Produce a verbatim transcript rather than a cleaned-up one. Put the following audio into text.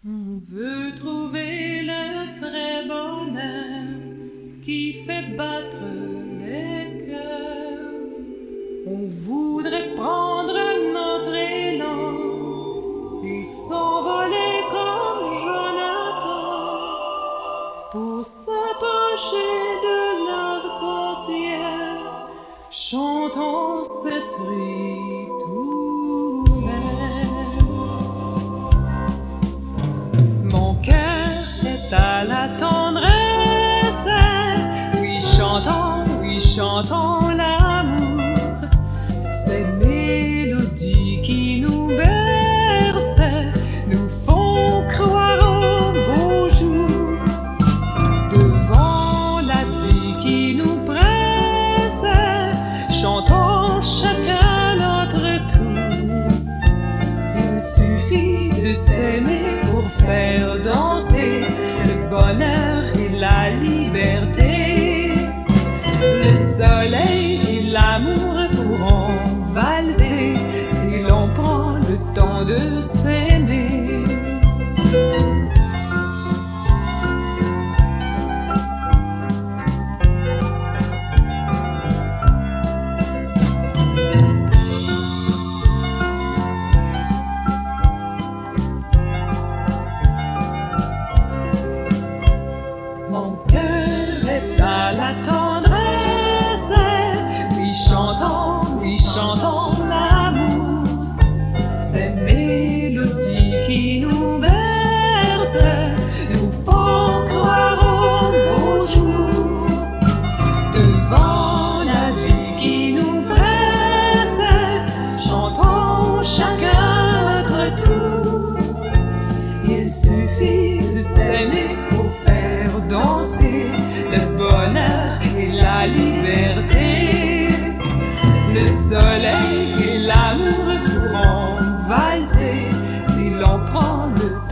On veut trouver le vrai bonheur qui fait battre les cœurs. On voudrait prendre notre élan et s'envoler comme Jonathan pour s'approcher de l'arc-en-ciel, chantant cette ritournelle. Mon cœur est à la tendresse, oui chantant, oui chantant l'amour, ces mélodies qui nous bercent, nous font croire au beau jour. Devant la vie qui nous presse, chantons chacun notre tour. Il suffit de s'aimer pour faire danser le bonheur et la liberté. Le soleil et l'amour pourront valser si l'on prend le temps de s'aimer. Mon cœur est à la tendresse, oui chantons, oui chantons l'amour, ces mélodies qui nous bercent, nous font croire au beau jour. Devant la vie qui nous presse, chantons chacun notre tour. Il suffit de s'aimer pour faire danser le bonheur et la liberté. Le soleil et l'amour pourront valser si l'on prend le temps